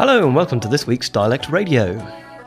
Hello and welcome to this week's Dialect Radio.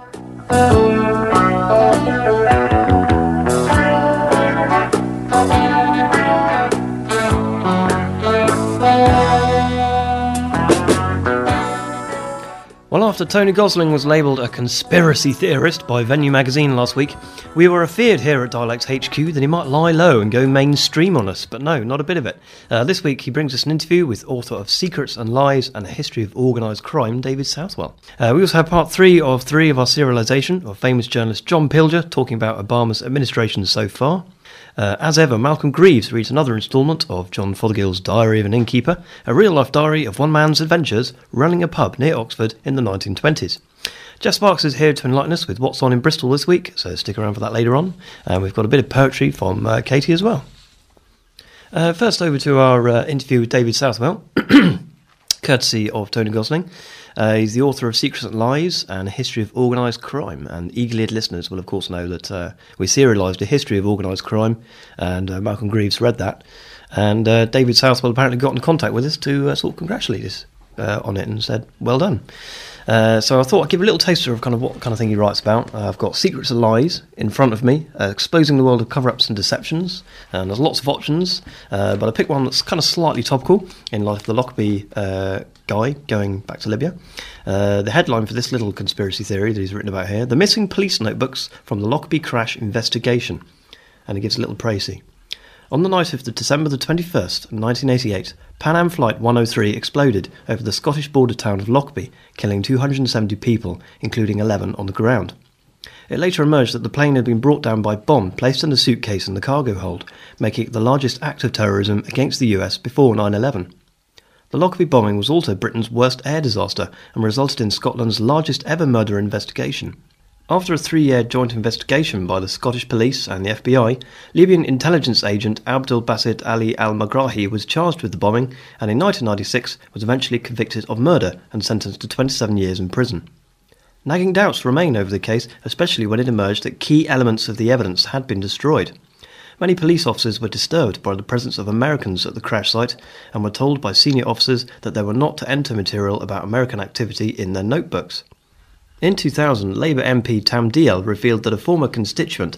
Well, after Tony Gosling was labelled a conspiracy theorist by Venue magazine last week, we were afeared here at Dialects HQ that he might lie low and go mainstream on us, but no, not a bit of it. This week he brings us an interview with author of Secrets and Lies and a History of Organised Crime, David Southwell. We also have part 3 of our serialisation of famous journalist John Pilger talking about Obama's administration so far. As ever, Malcolm Greaves reads another instalment of John Fothergill's Diary of an Innkeeper, a real-life diary of one man's adventures running a pub near Oxford in the 1920s. Jeff Sparks is here to enlighten us with what's on in Bristol this week, so stick around for that later on. And we've got a bit of poetry from Katie as well. First over to our interview with David Southwell, courtesy of Tony Gosling. He's the author of Secrets and Lies and a History of Organised Crime, and eagle-eared listeners will of course know that we serialised a history of organised crime, and Malcolm Greaves read that, and David Southwell apparently got in contact with us to sort of congratulate us on it and said, well done. So I thought I'd give a little taster of kind of what kind of thing he writes about. I've got Secrets and Lies in front of me, exposing the world of cover-ups and deceptions, and there's lots of options, but I picked one that's kind of slightly topical, in light of the Lockerbie guy going back to Libya. The headline for this little conspiracy theory that he's written about here: The Missing Police Notebooks from the Lockerbie Crash Investigation. And he gives a little précis. On the night of December the 21st, 1988, Pan Am Flight 103 exploded over the Scottish border town of Lockerbie, killing 270 people, including 11 on the ground. It later emerged that the plane had been brought down by bomb placed in a suitcase in the cargo hold, making it the largest act of terrorism against the US before 9/11. The Lockerbie bombing was also Britain's worst air disaster and resulted in Scotland's largest ever murder investigation. After a 3-year joint investigation by the Scottish Police and the FBI, Libyan intelligence agent Abdul Basit Ali al-Magrahi was charged with the bombing and in 1996 was eventually convicted of murder and sentenced to 27 years in prison. Nagging doubts remain over the case, especially when it emerged that key elements of the evidence had been destroyed. Many police officers were disturbed by the presence of Americans at the crash site and were told by senior officers that they were not to enter material about American activity in their notebooks. In 2000, Labour MP Tam Deal revealed that a former constituent,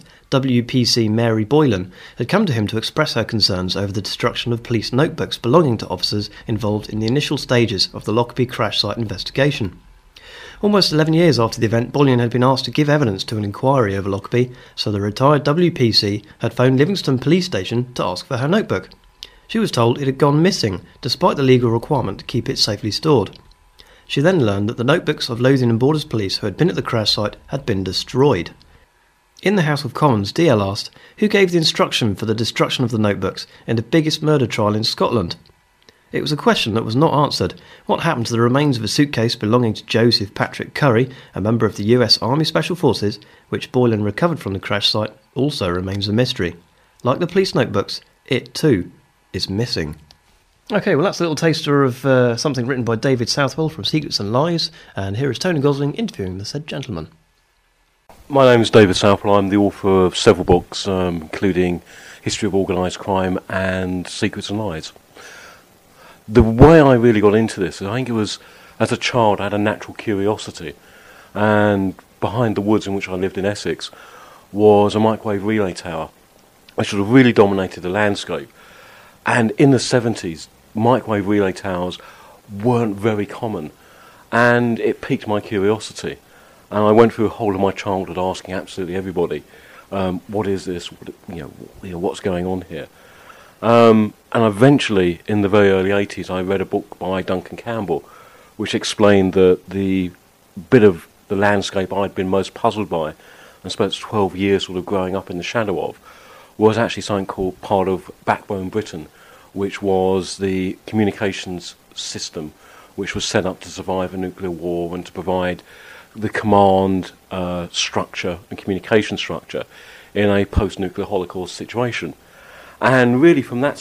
WPC Mary Boylan, had come to him to express her concerns over the destruction of police notebooks belonging to officers involved in the initial stages of the Lockerbie crash site investigation. Almost 11 years after the event, Boylan had been asked to give evidence to an inquiry over Lockerbie, so the retired WPC had phoned Livingston Police Station to ask for her notebook. She was told it had gone missing, despite the legal requirement to keep it safely stored. She then learned that the notebooks of Lothian and Borders police who had been at the crash site had been destroyed. In the House of Commons, DL asked, who gave the instruction for the destruction of the notebooks in the biggest murder trial in Scotland? It was a question that was not answered. What happened to the remains of a suitcase belonging to Joseph Patrick Curry, a member of the US Army Special Forces, which Boylan recovered from the crash site, also remains a mystery. Like the police notebooks, it too is missing. Okay, well that's a little taster of something written by David Southwell from Secrets and Lies, and here is Tony Gosling interviewing the said gentleman. My name is David Southwell. I'm the author of several books, including History of Organised Crime and Secrets and Lies. The way I really got into this, I think it was, as a child, I had a natural curiosity, and behind the woods in which I lived in Essex was a microwave relay tower, which sort of really dominated the landscape. And in the 70s, microwave relay towers weren't very common, and it piqued my curiosity. And I went through the whole of my childhood asking absolutely everybody, what is this, what's going on here? And eventually, in the very early 80s, I read a book by Duncan Campbell, which explained that the bit of the landscape I'd been most puzzled by, and spent 12 years sort of growing up in the shadow of, was actually something called part of Backbone Britain, which was the communications system which was set up to survive a nuclear war and to provide the command structure and communication structure in a post-nuclear Holocaust situation. And really from that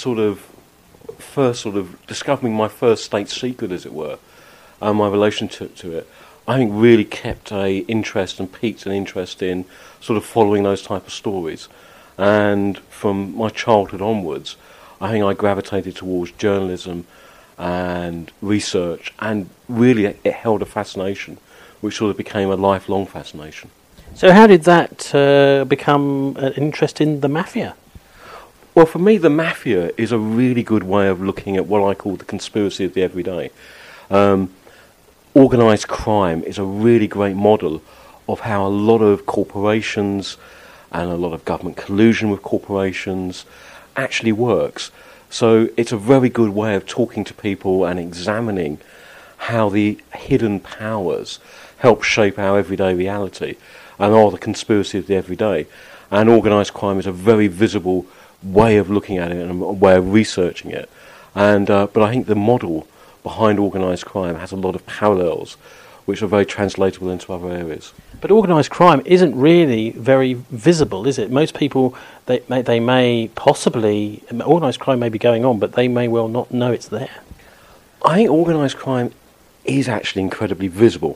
first discovering my first state secret, as it were, my relationship to it, I think really kept a interest and piqued an interest in sort of following those type of stories. And from my childhood onwards, I think I gravitated towards journalism and research, and really it held a fascination, which sort of became a lifelong fascination. So how did that become an interest in the mafia? Well, for me, the mafia is a really good way of looking at what I call the conspiracy of the everyday. Organised crime is a really great model of how a lot of corporations and a lot of government collusion with corporations actually works. So it's a very good way of talking to people and examining how the hidden powers help shape our everyday reality and are the conspiracy of the everyday. And organised crime is a very visible way of looking at it and a way of researching it. And but I think the model behind organised crime has a lot of parallels which are very translatable into other areas. But organised crime isn't really very visible, is it? Most people, they may possibly, organised crime may be going on, but they may well not know it's there. I think organised crime is actually incredibly visible.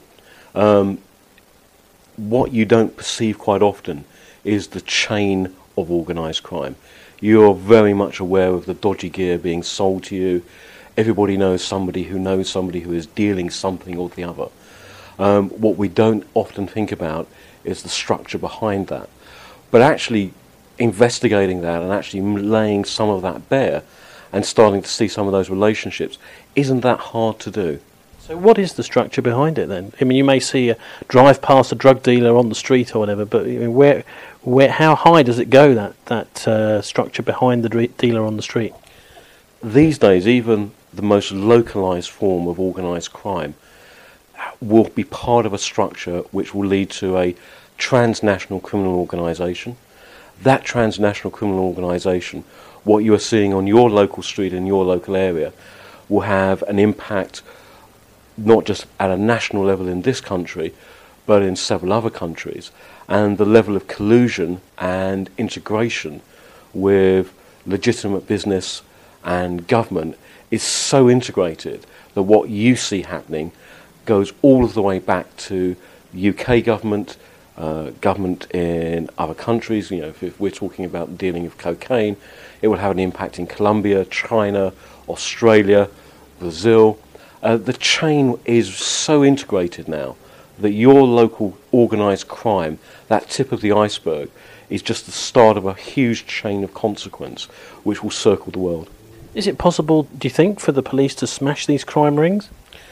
What you don't perceive quite often is the chain of organised crime. You're very much aware of the dodgy gear being sold to you. Everybody knows somebody who is dealing something or the other. What we don't often think about is the structure behind that. But actually investigating that and actually laying some of that bare and starting to see some of those relationships isn't that hard to do. So what is the structure behind it then? I mean, you may drive past a drug dealer on the street or whatever, but I mean, how high does it go, that structure behind the dealer on the street? These days, even the most localised form of organised crime will be part of a structure which will lead to a transnational criminal organisation. That transnational criminal organisation, what you are seeing on your local street in your local area, will have an impact not just at a national level in this country, but in several other countries. And the level of collusion and integration with legitimate business and government is so integrated that what you see happening goes all of the way back to UK government, government in other countries. You know, if we're talking about dealing with cocaine, it will have an impact in Colombia, China, Australia, Brazil. The chain is so integrated now that your local organised crime, that tip of the iceberg, is just the start of a huge chain of consequence which will circle the world. Is it possible, do you think, for the police to smash these crime rings?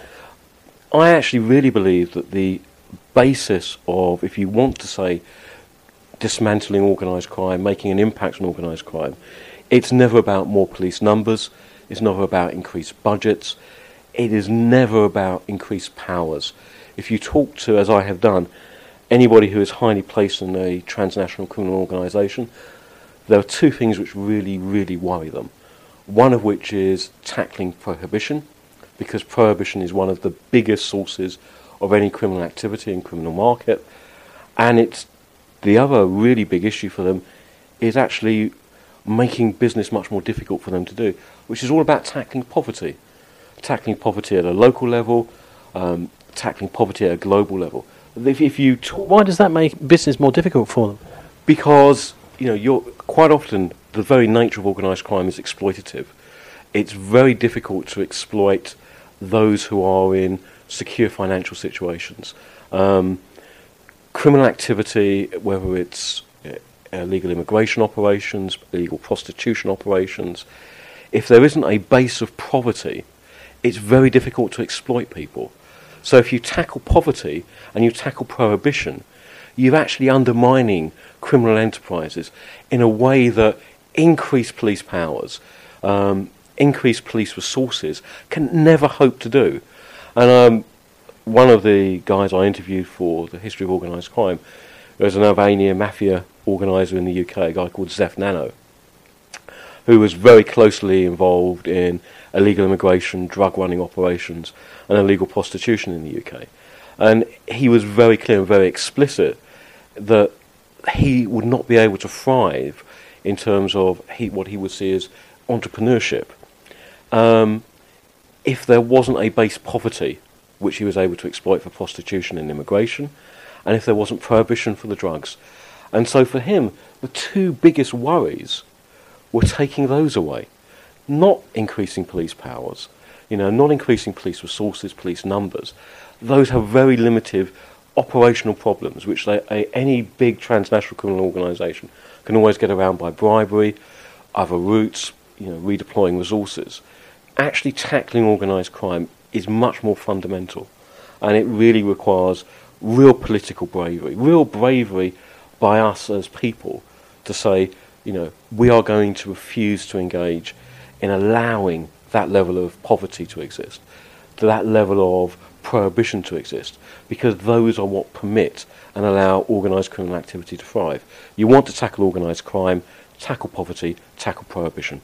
I actually really believe that the basis of, if you want to say, dismantling organised crime, making an impact on organised crime, it's never about more police numbers, it's never about increased budgets, it is never about increased powers. If you talk to, as I have done, anybody who is highly placed in a transnational criminal organisation, there are two things which really, really worry them. One of which is tackling prohibition, because prohibition is one of the biggest sources of any criminal activity in criminal market. And it's the other really big issue for them is actually making business much more difficult for them to do, which is all about tackling poverty. Tackling poverty at a local level, tackling poverty at a global level. If you Why does that make business more difficult for them? Because you're quite often the very nature of organised crime is exploitative. It's very difficult to exploit those who are in secure financial situations. Criminal activity, whether it's illegal immigration operations, illegal prostitution operations, if there isn't a base of poverty, it's very difficult to exploit people. So if you tackle poverty and you tackle prohibition, you're actually undermining criminal enterprises in a way that increased police powers, increased police resources can never hope to do. And one of the guys I interviewed for the history of organised crime was an Albanian mafia organiser in the UK, a guy called Zef Nano, who was very closely involved in illegal immigration, drug running operations and illegal prostitution in the UK. And he was very clear and very explicit that he would not be able to thrive in terms of what he would see as entrepreneurship if there wasn't a base poverty which he was able to exploit for prostitution and immigration, and if there wasn't prohibition for the drugs. And so for him, the two biggest worries were taking those away, not increasing police powers, not increasing police resources, police numbers. Those have very limited operational problems, which any big transnational criminal organisation can always get around by bribery, other routes, redeploying resources. Actually tackling organised crime is much more fundamental, and it really requires real political bravery by us as people to say, we are going to refuse to engage in allowing that level of poverty to exist, to that level of prohibition to exist, because those are what permit and allow organised criminal activity to thrive. You want to tackle organised crime, tackle poverty, tackle prohibition.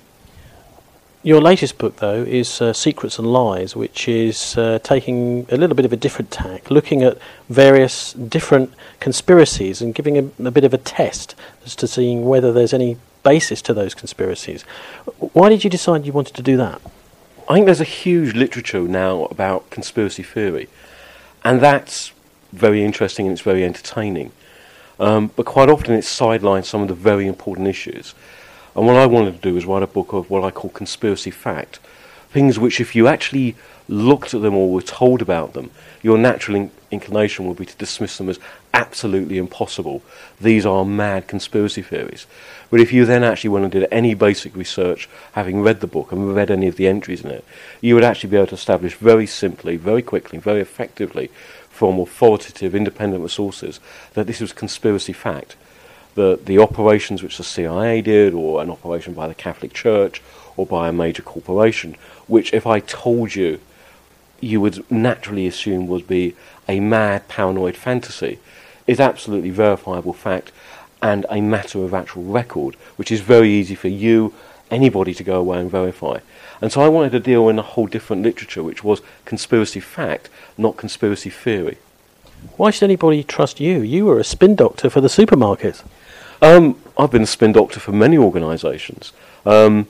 Your latest book, though, is Secrets and Lies, which is taking a little bit of a different tack, looking at various different conspiracies and giving a bit of a test as to seeing whether there's any basis to those conspiracies. Why did you decide you wanted to do that? I think there's a huge literature now about conspiracy theory, and that's very interesting and it's very entertaining. But quite often it sidelines some of the very important issues. And what I wanted to do was write a book of what I call conspiracy fact, things which if you actually looked at them or were told about them, your natural inclination would be to dismiss them as absolutely impossible. These are mad conspiracy theories. But if you then actually went and did any basic research, having read the book and read any of the entries in it, you would actually be able to establish very simply, very quickly, very effectively from authoritative independent resources that this was conspiracy fact. The operations which the CIA did, or an operation by the Catholic Church, or by a major corporation, which if I told you, you would naturally assume would be a mad, paranoid fantasy, is absolutely verifiable fact and a matter of actual record, which is very easy for you, anybody, to go away and verify. And so I wanted to deal in a whole different literature, which was conspiracy fact, not conspiracy theory. Why should anybody trust you? You were a spin doctor for the supermarkets. I've been a spin doctor for many organisations. I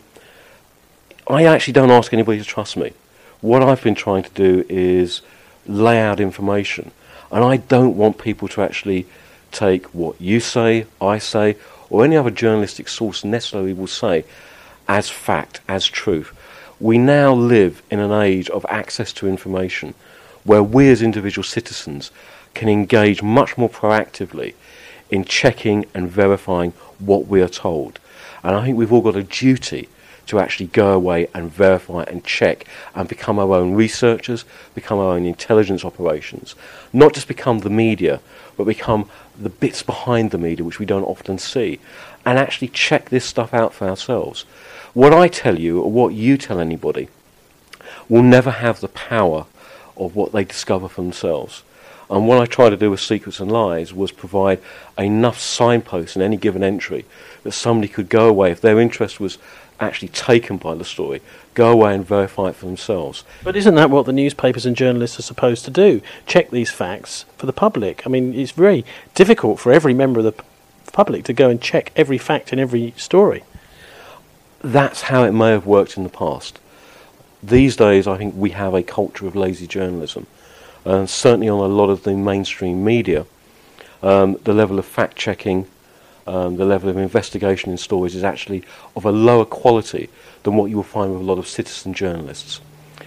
actually don't ask anybody to trust me. What I've been trying to do is lay out information, and I don't want people to actually take what you say, I say, or any other journalistic source necessarily will say as fact, as truth. We now live in an age of access to information where we as individual citizens can engage much more proactively in checking and verifying what we are told. And I think we've all got a duty to actually go away and verify and check and become our own researchers, become our own intelligence operations. Not just become the media, but become the bits behind the media which we don't often see, and actually check this stuff out for ourselves. What I tell you, or what you tell anybody, will never have the power of what they discover for themselves. And what I tried to do with Secrets and Lies was provide enough signposts in any given entry that somebody could go away, if their interest was actually taken by the story, go away and verify it for themselves. But isn't that what the newspapers and journalists are supposed to do? Check these facts for the public. I mean, it's very difficult for every member of the public to go and check every fact in every story. That's how it may have worked in the past. These days, I think we have a culture of lazy journalism. Certainly on a lot of the mainstream media, the level of fact-checking, the level of investigation in stories is actually of a lower quality than what you will find with a lot of citizen journalists.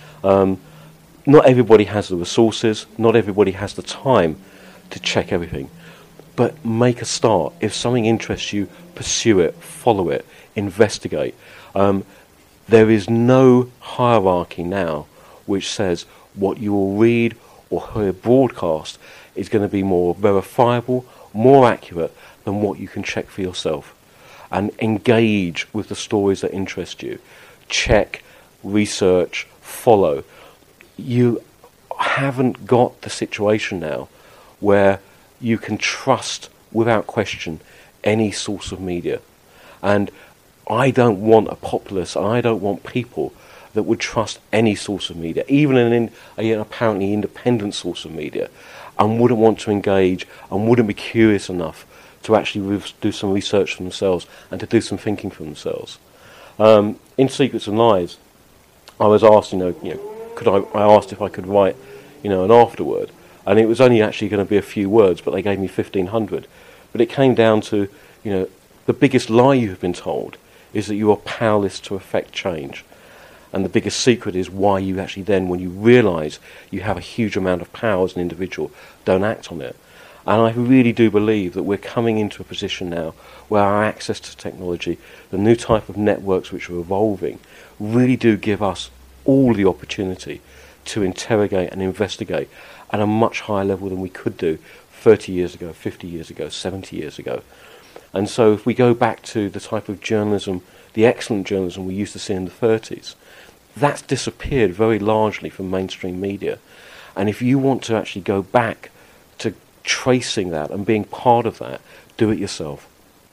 Not everybody has the resources, not everybody has the time to check everything, but make a start. If something interests you, pursue it, follow it, investigate. There is no hierarchy now which says what you will read or hear broadcast is going to be more verifiable, more accurate than what you can check for yourself. And engage with the stories that interest you. Check, research, follow. You haven't got the situation now where you can trust without question any source of media. And I don't want a populace, I don't want people that would trust any source of media, even an apparently independent source of media, and wouldn't want to engage and wouldn't be curious enough to actually do some research for themselves and to do some thinking for themselves. In Secrets and Lies, I was asked, I asked if I could write, an afterword, and it was only actually going to be a few words, but they gave me 1,500. But it came down to, the biggest lie you have been told is that you are powerless to affect change. And the biggest secret is why you actually then, when you realise you have a huge amount of power as an individual, don't act on it. And I really do believe that we're coming into a position now where our access to technology, the new type of networks which are evolving, really do give us all the opportunity to interrogate and investigate at a much higher level than we could do 30 years ago, 50 years ago, 70 years ago. And so if we go back to the type of journalism, the excellent journalism we used to see in the 30s, that's disappeared very largely from mainstream media. And if you want to actually go back to tracing that and being part of that, do it yourself.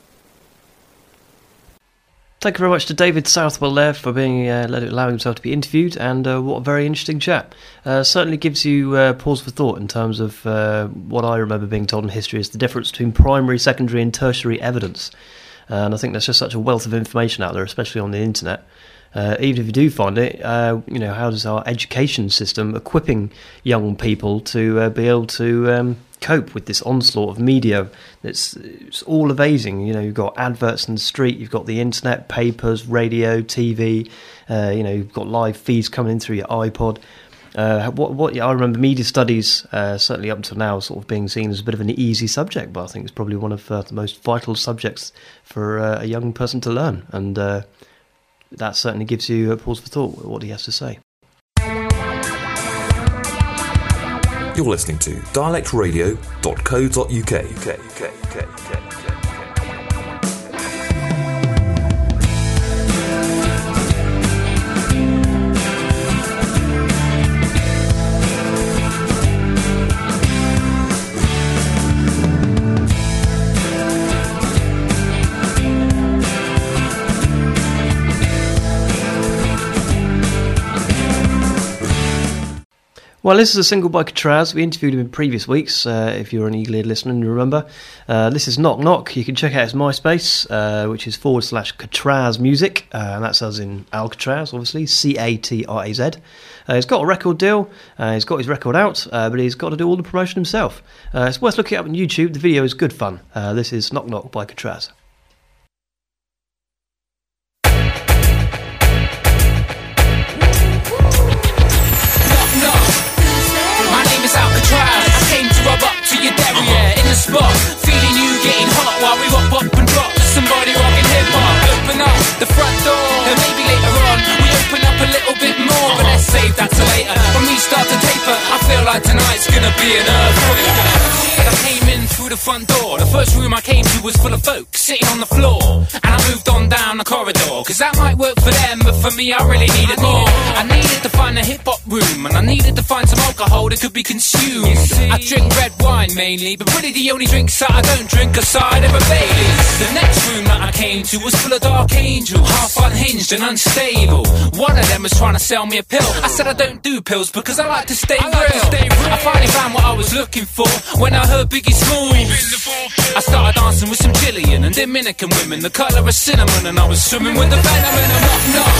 Thank you very much to David Southwell there for being allowing himself to be interviewed, and what a very interesting chat. Certainly gives you pause for thought in terms of what I remember being told in history is the difference between primary, secondary and tertiary evidence. And I think there's just such a wealth of information out there, especially on the internet. Even if you do find it, how does our education system equipping young people to be able to cope with this onslaught of media? It's all amazing. You've got adverts in the street, you've got the internet, papers, radio, TV. You've got live feeds coming in through your iPod. What I remember media studies, certainly up until now, sort of being seen as a bit of an easy subject, but I think it's probably one of the most vital subjects for a young person to learn, and that certainly gives you a pause for thought what he has to say. You're listening to dialectradio.co.uk. Well, this is a single by Katraz. We interviewed him in previous weeks, if you're an eagle-eared listener and you remember. This is Knock Knock. You can check out his MySpace, which is /Katraz Music, and that's as in Alcatraz, obviously, C-A-T-R-A-Z. He's got a record deal, he's got his record out, but he's got to do all the promotion himself. It's worth looking up on YouTube. The video is good fun. This is Knock Knock by Katraz. Your derriere in the spot, feeling you getting hot while we rock, pop and drop to somebody rocking hip-hop. Open up the front door, and maybe later on we open up a little bit more, but let's save that till later. When we start to taper, I feel like tonight's gonna be an earthquake. I came in through the front door. The first room I came to was full of folks sitting on the floor, and I moved on down the corridor, cause that might work for them, but for me I really needed more. I needed to find a hip-hop room, and I needed to find some alcohol that could be consumed. I drink red wine mainly, but really the only drinks that I don't drink are cider and Baileys. The next room that I came to was full of dark angels, half unhinged and unstable. One of them was trying to sell me a pill. I said I don't do pills because I like to stay real. I finally found what I was looking for when I heard Biggie Smalls. I started dancing with some Chilean and Dominican women, the colour of cinnamon, and I was swimming with the venom in them. Knock.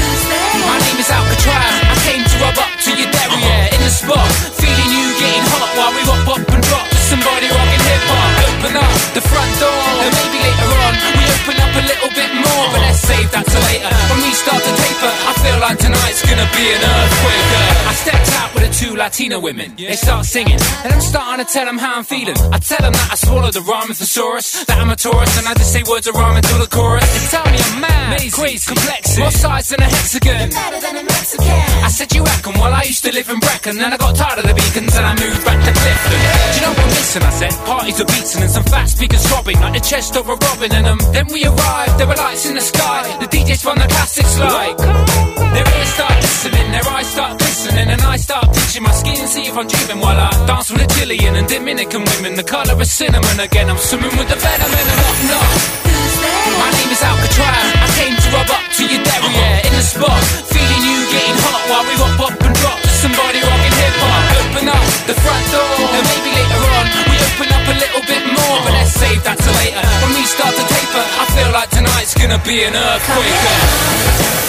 My name is Alcatraz. I came to rub up to your derriere in the spot, feeling you getting hot while we rock, pop and drop to somebody rocking hip-hop. Open up the front door, and maybe later on we open up a little bit more, but let's save that till later. When we start to taper, I feel like tonight's gonna be an earthquake. I stepped out with the two Latino women. They start singing, and I'm starting to tell them how I'm feeling. I tell them that I swallowed the rhyming thesaurus, that I'm a tourist, and I just say words of rhyme until the chorus. They tell me I'm mad, crazy, complex, more sides than a hexagon. Better than a Mexican. I said you reckon, well I used to live in Brecon, then I got tired of the beacons and I moved back to Clifton. Do you know what I'm missing? I said parties are beating and some fat speakers throbbing like the chest of a robin. And then we arrived, there were lights in the sky, the DJs from the classics like. Their ears start listening, their eyes start glistening, and I start pinching my skin, see if I'm dreaming while I dance with the Chilean and Dominican women, the colour of cinnamon. Again I'm swimming with the venom in the knock. My name is Alcatraz. I came to rub up to your derriere in the spot, feeling you getting hot while we rock, pop and drop to somebody rocking hip-hop. Open up the front door, and maybe later on we open up a little bit more, but let's save that till later. When we start to taper, I feel like tonight's gonna be an earthquake.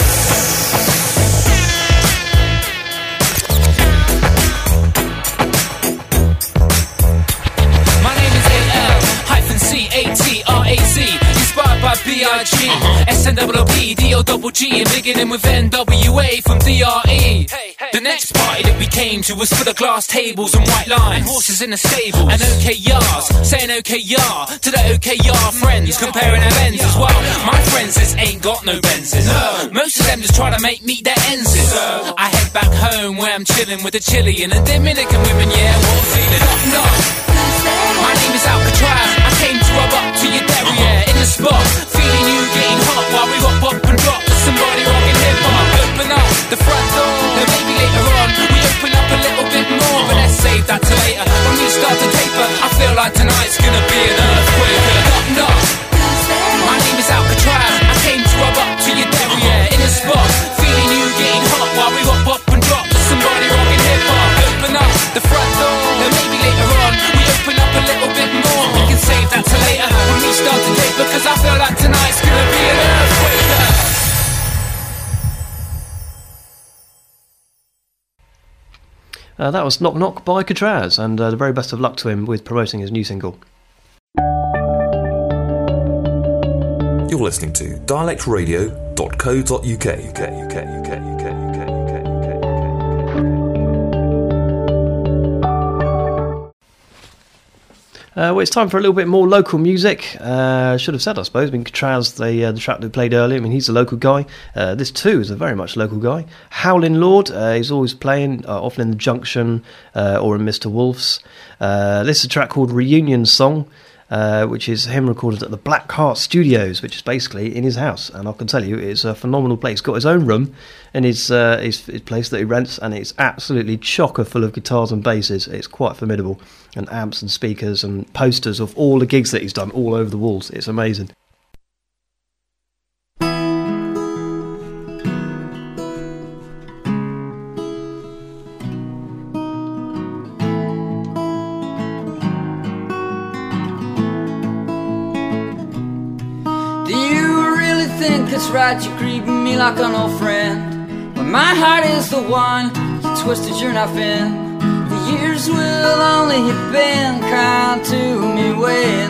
C-A-T-R-A-Z, inspired by B-I-G, S-N-W-P-D-O-D-O-G, double G and beginning with NWA from DRE. The next party that we came to was full of glass tables and white lines, and horses in the stables, and OKRs saying OKR to the OKR friends, comparing our ends as well. My friends just ain't got no Benzes. Most of them just try to make me their enses. I head back home where I'm chilling with the Chilean and Dominican women. Yeah, what a feeling. No. My name is Alcatraz. I came to rub up to your derriere in the spot, feeling you getting hot while we rock up and drop. Somebody rocking hip hop. Open up the front door, and maybe later on we open up a little bit more. But let's save that till later. When we start to taper, I feel like tonight's gonna be an earthquake. No. My name is Alcatraz. I came to rub up to your derriere in the spot, feeling you getting hot while we rock up and drop. Somebody rocking hip hop. Open up the front door, and maybe later on we open up a little bit more. We can save that till later when we start to taper, because I feel like tonight's gonna be an earthquake. That was Knock Knock by Alcatraz, and the very best of luck to him with promoting his new single. You're listening to dialectradio.co.uk. Well, it's time for a little bit more local music. Should have said, I suppose. I mean, Catraz, the track that we played earlier, I mean, he's a local guy. This too is a very much local guy. Howlin' Lord, he's always playing, often in the Junction or in Mr. Wolf's. This is a track called Reunion Song, which is him recorded at the Black Heart Studios, which is basically in his house. And I can tell you, it's a phenomenal place. He's got his own room in his place that he rents, and it's absolutely chocker full of guitars and basses. It's quite formidable. And amps and speakers and posters of all the gigs that he's done all over the walls. It's amazing. It's right, you're creeping me like an old friend. When my heart is the one you twisted your knife in. The years will only have been kind to me when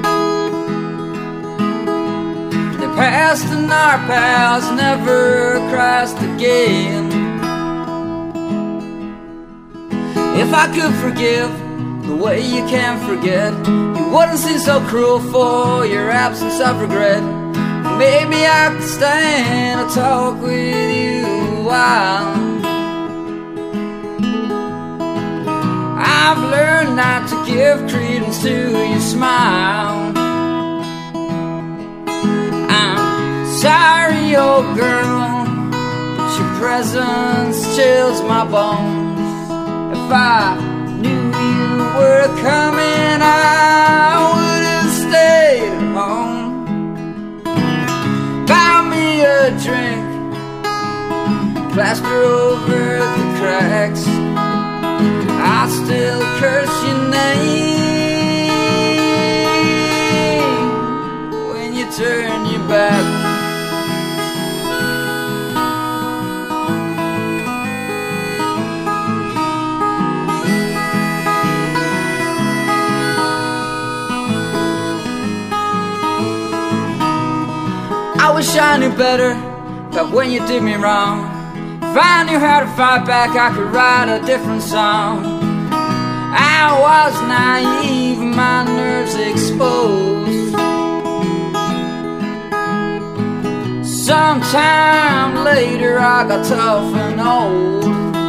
they passed and our paths never crossed again. If I could forgive the way you can't forget, you wouldn't seem so cruel for your absence of regret. Maybe I could stand and talk with you a while. I've learned not to give credence to your smile. I'm sorry, old girl, but your presence chills my bones. If I knew you were coming, I would have stayed at home. Buy me a drink, plaster over the cracks. I still curse your name when you turn your back. I wish I knew better about when you did me wrong. If I knew how to fight back, I could write a different song. I was naive, my nerves exposed. Sometime later I got tough and old.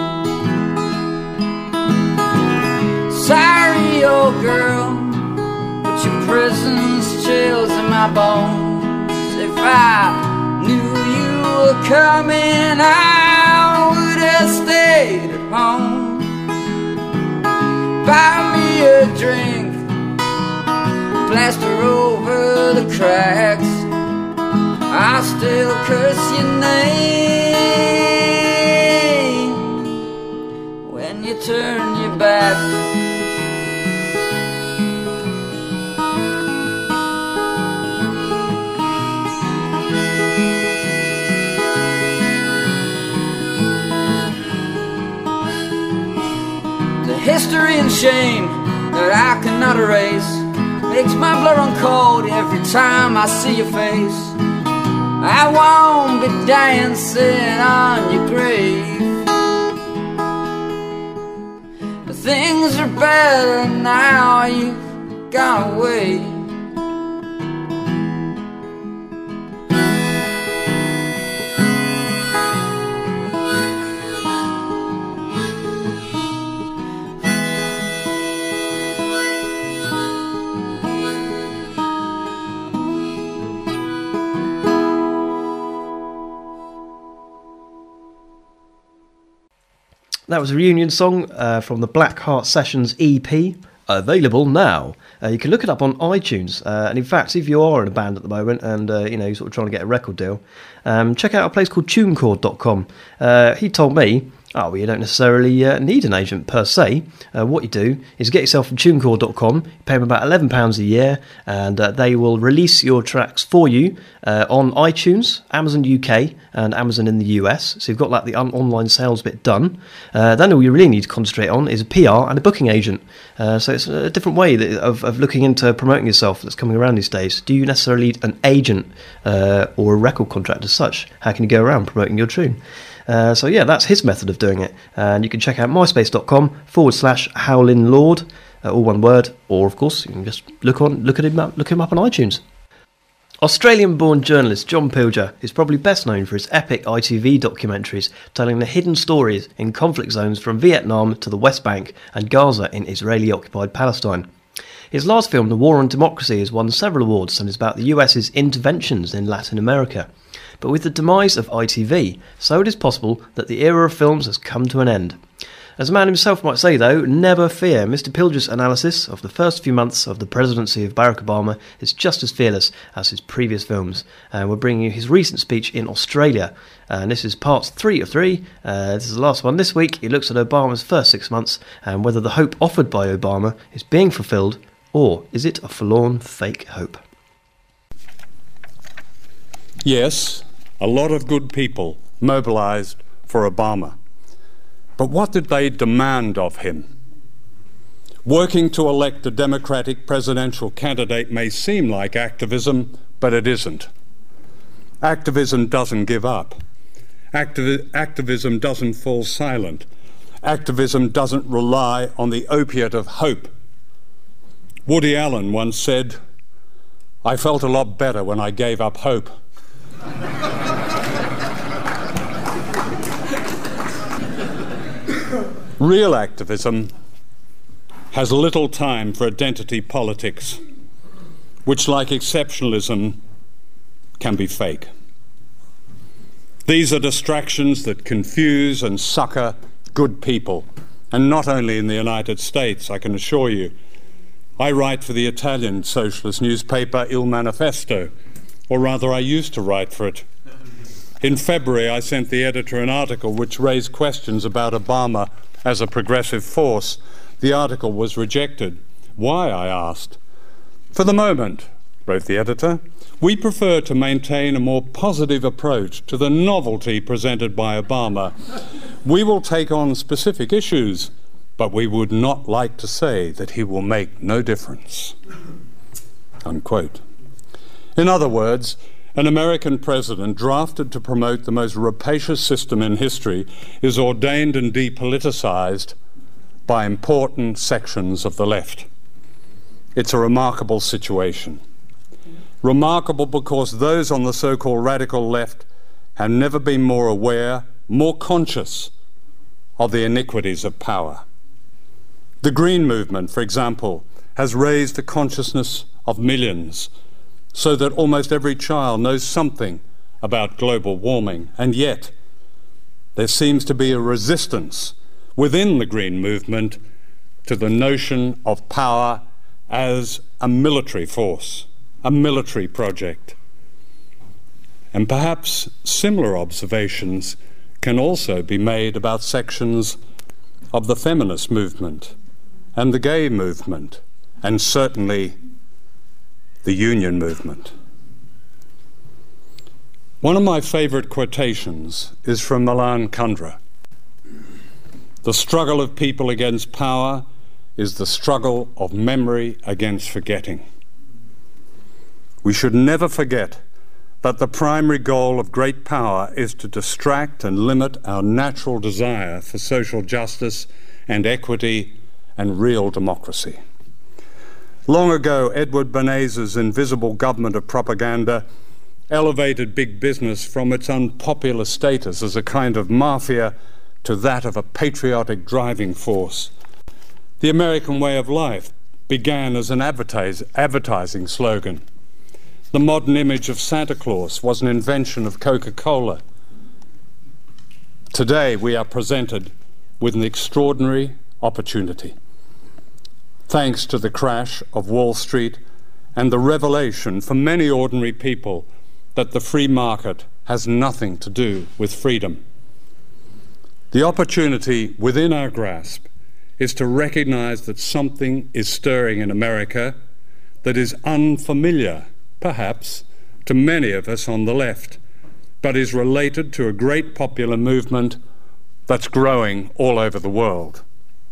Sorry, old girl, but your presence chills in my bones. If I knew you were coming, I would have stayed at home. Buy me a drink, plaster over the cracks. I still curse your name when you turn your back. History and shame that I cannot erase makes my blood run cold every time I see your face. I won't be dancing on your grave. But things are better now you've gone away. That was a reunion song from the Black Heart Sessions EP, available now. You can look it up on iTunes, and in fact, if you are in a band at the moment and you're sort of trying to get a record deal, check out a place called TuneCore.com. He told me, you don't necessarily need an agent per se. What you do is get yourself from TuneCore.com, pay them about £11 a year, and they will release your tracks for you on iTunes, Amazon UK, and Amazon in the US. So you've got like the online sales bit done. Then all you really need to concentrate on is a PR and a booking agent. So it's a different way of looking into promoting yourself that's coming around these days. Do you necessarily need an agent or a record contract as such? How can you go around promoting your tune? So that's his method of doing it. And you can check out myspace.com/Howlin Lord, all one word, or of course you can just look him up on iTunes. Australian-born journalist John Pilger is probably best known for his epic ITV documentaries telling the hidden stories in conflict zones from Vietnam to the West Bank and Gaza in Israeli-occupied Palestine. His last film, The War on Democracy, has won several awards and is about the US's interventions in Latin America. But with the demise of ITV, so it is possible that the era of films has come to an end. As a man himself might say, though, never fear. Mr. Pilger's analysis of the first few months of the presidency of Barack Obama is just as fearless as his previous films. We're bringing you his recent speech in Australia. And this is part 3 of 3. This is the last one this week. He looks at Obama's first 6 months and whether the hope offered by Obama is being fulfilled, or is it a forlorn fake hope? Yes, a lot of good people mobilised for Obama. But what did they demand of him? Working to elect a Democratic presidential candidate may seem like activism, but it isn't. Activism doesn't give up. Activism doesn't fall silent. Activism doesn't rely on the opiate of hope. Woody Allen once said, "I felt a lot better when I gave up hope." Real activism has little time for identity politics, which, like exceptionalism, can be fake. These are distractions that confuse and sucker good people, and not only in the United States, I can assure you. I write for the Italian socialist newspaper Il Manifesto, or rather I used to write for it. In February, I sent the editor an article which raised questions about Obama as a progressive force. The article was rejected. Why, I asked. "For the moment," wrote the editor, "we prefer to maintain a more positive approach to the novelty presented by Obama. We will take on specific issues, but we would not like to say that he will make no difference." Unquote. In other words, an American president drafted to promote the most rapacious system in history is ordained and depoliticized by important sections of the left. It's a remarkable situation. Remarkable because those on the so-called radical left have never been more aware, more conscious of the iniquities of power. The Green Movement, for example, has raised the consciousness of millions so that almost every child knows something about global warming. And yet, there seems to be a resistance within the Green Movement to the notion of power as a military force, a military project. And perhaps similar observations can also be made about sections of the feminist movement and the gay movement, and certainly the union movement. One of my favourite quotations is from Milan Kundera. "The struggle of people against power is the struggle of memory against forgetting." We should never forget that the primary goal of great power is to distract and limit our natural desire for social justice and equity and real democracy. Long ago, Edward Bernays' invisible government of propaganda elevated big business from its unpopular status as a kind of mafia to that of a patriotic driving force. The American way of life began as an advertising slogan. The modern image of Santa Claus was an invention of Coca-Cola. Today we are presented with an extraordinary opportunity. Thanks to the crash of Wall Street and the revelation for many ordinary people that the free market has nothing to do with freedom. The opportunity within our grasp is to recognize that something is stirring in America that is unfamiliar, perhaps, to many of us on the left, but is related to a great popular movement that's growing all over the world.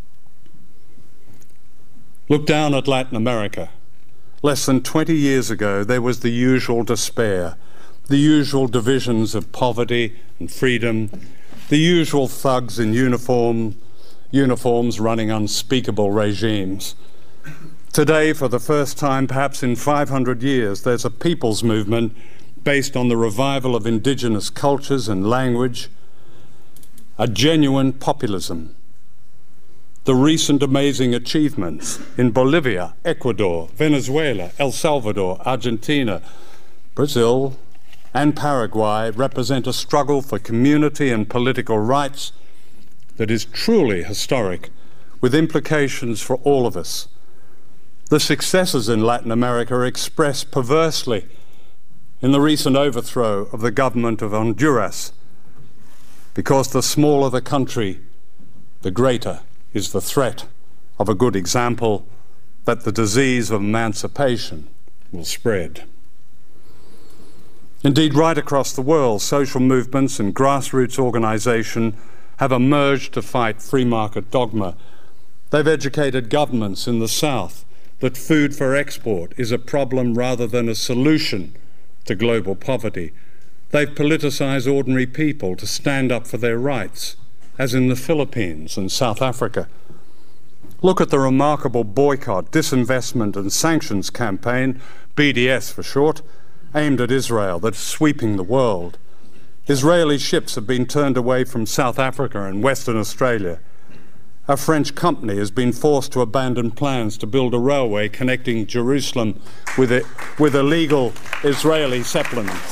Look down at Latin America. Less than 20 years ago, there was the usual despair, the usual divisions of poverty and freedom, the usual thugs in uniforms running unspeakable regimes. Today, for the first time, perhaps in 500 years, there's a people's movement based on the revival of indigenous cultures and language, a genuine populism. The recent amazing achievements in Bolivia, Ecuador, Venezuela, El Salvador, Argentina, Brazil, and Paraguay represent a struggle for community and political rights that is truly historic, with implications for all of us. The successes in Latin America are expressed perversely in the recent overthrow of the government of Honduras, because the smaller the country, the greater is the threat of a good example that the disease of emancipation will spread. Indeed, right across the world, social movements and grassroots organisation have emerged to fight free market dogma. They've educated governments in the South that food for export is a problem rather than a solution to global poverty. They've politicised ordinary people to stand up for their rights, as in the Philippines and South Africa. Look at the remarkable boycott, disinvestment and sanctions campaign, BDS for short, aimed at Israel that's sweeping the world. Israeli ships have been turned away from South Africa and Western Australia. A French company has been forced to abandon plans to build a railway connecting Jerusalem with illegal Israeli settlements.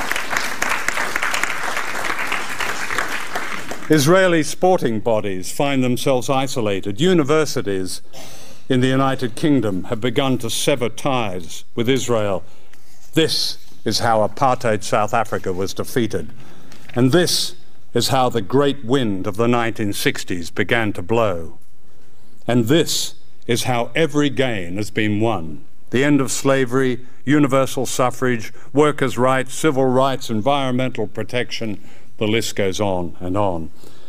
Israeli sporting bodies find themselves isolated. Universities in the United Kingdom have begun to sever ties with Israel. This is how apartheid South Africa was defeated. And this is how the great wind of the 1960s began to blow. And this is how every gain has been won. The end of slavery, universal suffrage, workers' rights, civil rights, environmental protection, the list goes on. And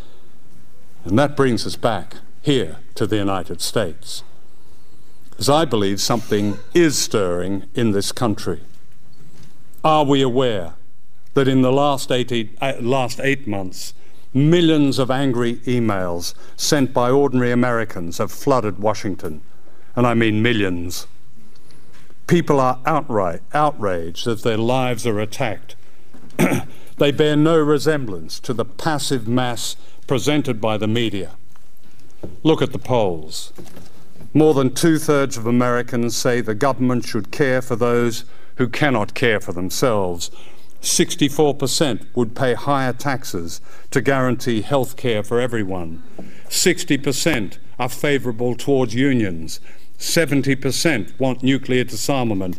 that brings us back here to the United States. As I believe something is stirring in this country. Are we aware that in the last 8 months, millions of angry emails sent by ordinary Americans have flooded Washington? And I mean millions. People are outraged as their lives are attacked. They bear no resemblance to the passive mass presented by the media. Look at the polls. More than 2/3 of Americans say the government should care for those who cannot care for themselves. 64% would pay higher taxes to guarantee health care for everyone. 60% are favourable towards unions. 70% want nuclear disarmament.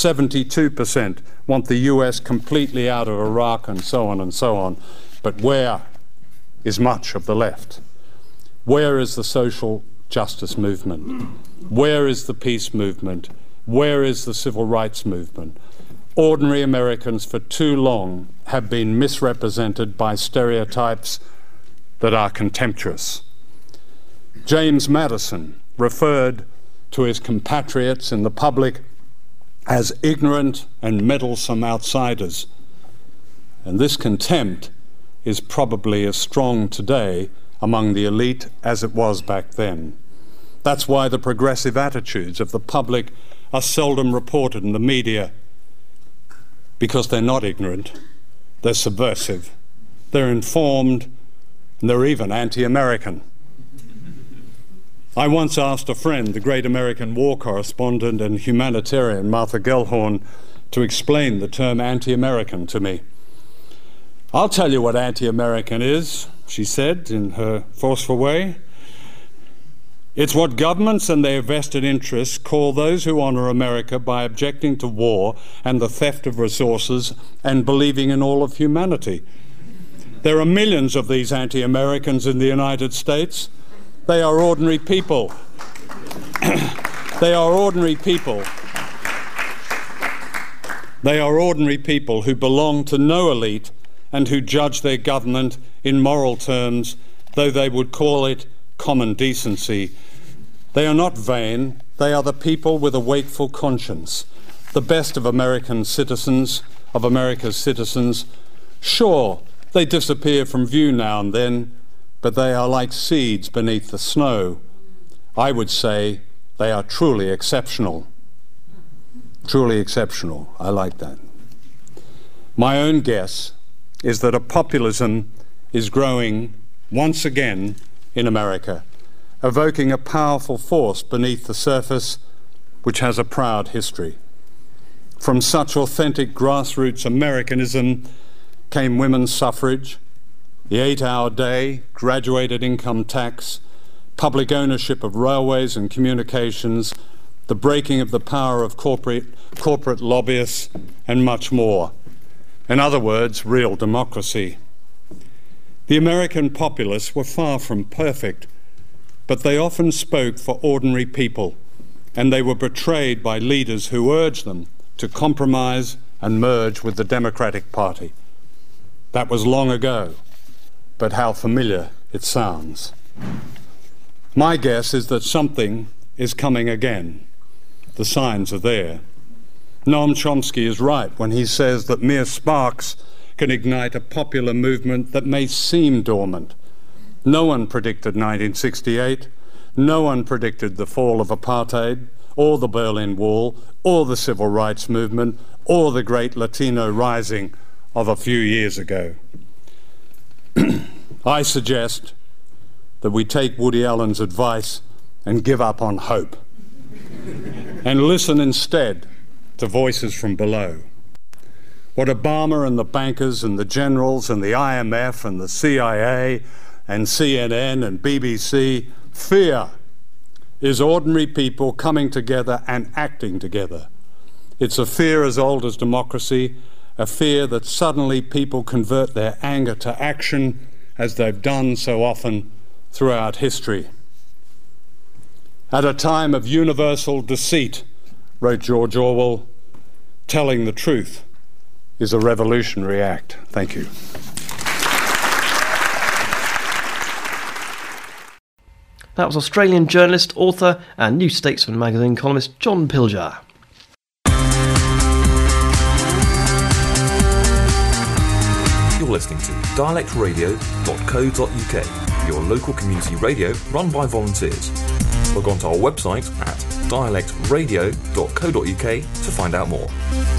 72% want the US completely out of Iraq, and so on and so on. But where is much of the left? Where is the social justice movement? Where is the peace movement? Where is the civil rights movement? Ordinary Americans for too long have been misrepresented by stereotypes that are contemptuous. James Madison referred to his compatriots in the public as ignorant and meddlesome outsiders. And this contempt is probably as strong today among the elite as it was back then. That's why the progressive attitudes of the public are seldom reported in the media, because they're not ignorant, they're subversive, they're informed, and they're even anti-American. I once asked a friend, the great American war correspondent and humanitarian Martha Gellhorn, to explain the term anti-American to me. "I'll tell you what anti-American is," she said in her forceful way. "It's what governments and their vested interests call those who honour America by objecting to war and the theft of resources and believing in all of humanity. There are millions of these anti-Americans in the United States. They are ordinary people. They are ordinary people. They are ordinary people who belong to no elite and who judge their government in moral terms, though they would call it common decency. They are not vain. They are the people with a wakeful conscience, the best of American citizens, of America's citizens. Sure, they disappear from view now and then, but they are like seeds beneath the snow. I would say they are truly exceptional. Truly exceptional. I like that. My own guess is that a populism is growing once again in America, evoking a powerful force beneath the surface which has a proud history. From such authentic grassroots Americanism came women's suffrage, the 8-hour day, graduated income tax, public ownership of railways and communications, the breaking of the power of corporate lobbyists, and much more. In other words, real democracy. The American populists were far from perfect, but they often spoke for ordinary people, and they were betrayed by leaders who urged them to compromise and merge with the Democratic Party. That was long ago, but how familiar it sounds. My guess is that something is coming again. The signs are there. Noam Chomsky is right when he says that mere sparks can ignite a popular movement that may seem dormant. No one predicted 1968. No one predicted the fall of apartheid, or the Berlin Wall, or the civil rights movement, or the great Latino rising of a few years ago. I suggest that we take Woody Allen's advice and give up on hope and listen instead to voices from below. What Obama and the bankers and the generals and the IMF and the CIA and CNN and BBC fear is ordinary people coming together and acting together. It's a fear as old as democracy, a fear that suddenly people convert their anger to action, as they've done so often throughout history. At a time of universal deceit, wrote George Orwell, telling the truth is a revolutionary act. Thank you. That was Australian journalist, author and New Statesman magazine columnist John Pilger. You're listening to dialectradio.co.uk, your local community radio run by volunteers. Log on to our website at dialectradio.co.uk to find out more.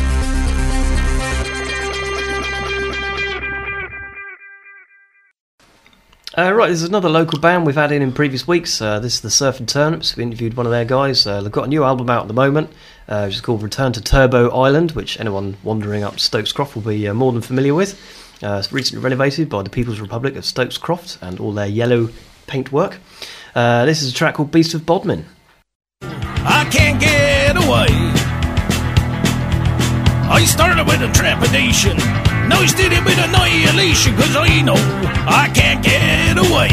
Right, this is another local band we've had in previous weeks. This is the Surf and Turnips. We interviewed one of their guys. They've got a new album out at the moment, which is called Return to Turbo Island, which anyone wandering up Stokes Croft will be more than familiar with. It's recently renovated by the People's Republic of Stokes Croft and all their yellow paintwork. This is a track called Beast of Bodmin. I can't get away. I started with a trepidation. Now I did it with annihilation, cause I know I can't get away.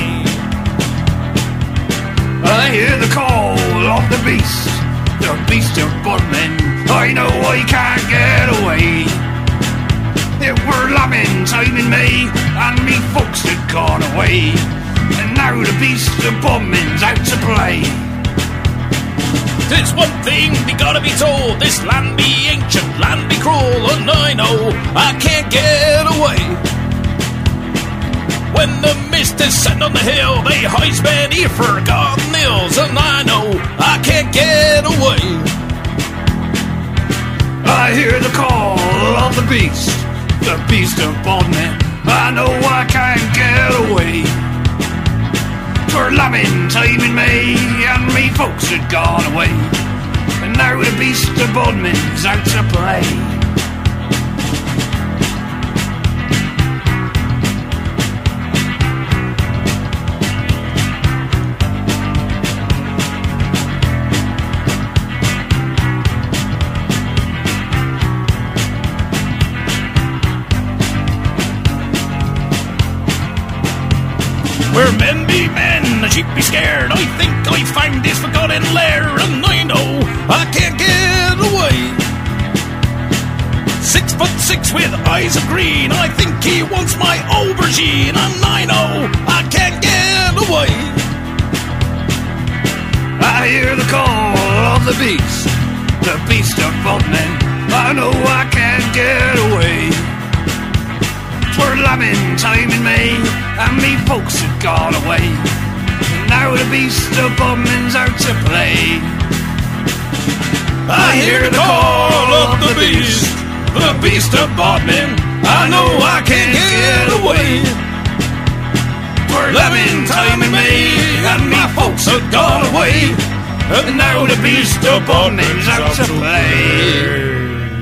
I hear the call of the beast of Bodmin. I know I can't get away. It were lambing time in May, and me folks had gone away. And now the beast of Bodmin's out to play. This There's one thing we gotta be told. This land be ancient, land be cruel, and I know I can't get away. When the mist is set on the hill, they hides many forgotten hills, and I know I can't get away. I hear the call of the beast of Bodmin. I know I can't get away. For lambing time in May, and me folks had gone away, and now the beast of Bodmin's out to play. Where men be men, the sheep be scared. I think I find this forgotten lair, and I know I can't get away. 6'6" with eyes of green, I think he wants my aubergine, and I know I can't get away. I hear the call of the beast of Bodmin. I know I can't get away. For lambing time in May, and me folks had gone away, and now the beast of Bodmin's out to play. I hear the call of the beast of Bodmin. I know I can't get away. For lambing time in May, and me folks had gone away, and now the beast of Bodmin's out to play.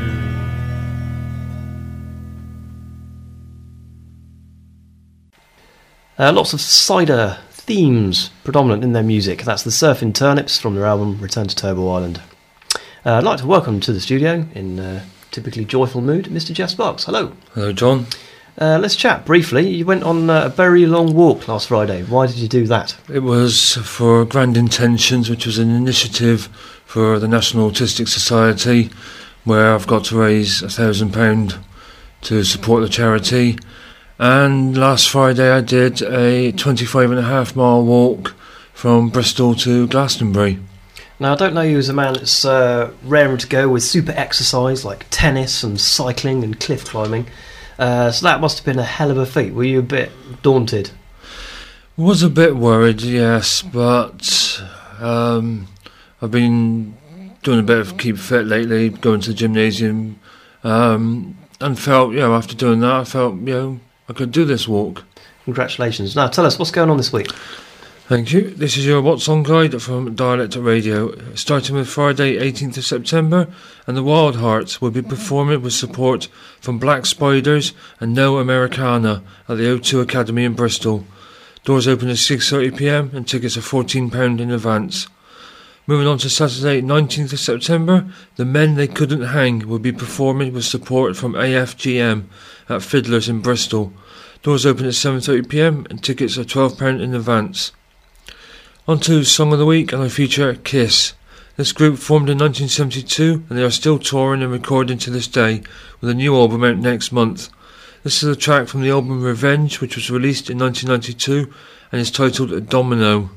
Lots of cider themes predominant in their music. That's the Surfing Turnips from their album Return to Turbo Island. I'd like to welcome to the studio, in typically joyful mood, Mr. Jeff Sparks. Hello. Hello, John. Let's chat briefly. You went on a very long walk last Friday. Why did you do that? It was for Grand Intentions, which was an initiative for the National Autistic Society, where I've got to raise £1,000 to support the charity. And last Friday I did a 25.5 mile walk from Bristol to Glastonbury. Now, I don't know you as a man that's raring to go with super exercise like tennis and cycling and cliff climbing. So that must have been a hell of a feat. Were you a bit daunted? Was a bit worried, yes, but I've been doing a bit of keep fit lately, going to the gymnasium, and felt, after doing that, I felt, I could do this walk. Congratulations. Now, tell us, what's going on this week? Thank you. This is your What's On guide from Dialect Radio. Starting with Friday 18th of September, and the Wild Hearts will be performing with support from Black Spiders and No Americana at the O2 Academy in Bristol. Doors open at 6:30pm and tickets are £14 in advance. Moving on to Saturday 19th of September, The Men They Couldn't Hang will be performing with support from AFGM at Fiddlers in Bristol. Doors open at 7:30pm and tickets are £12 in advance. On to Song of the Week, and I feature Kiss. This group formed in 1972 and they are still touring and recording to this day, with a new album out next month. This is a track from the album Revenge, which was released in 1992 and is titled Domino.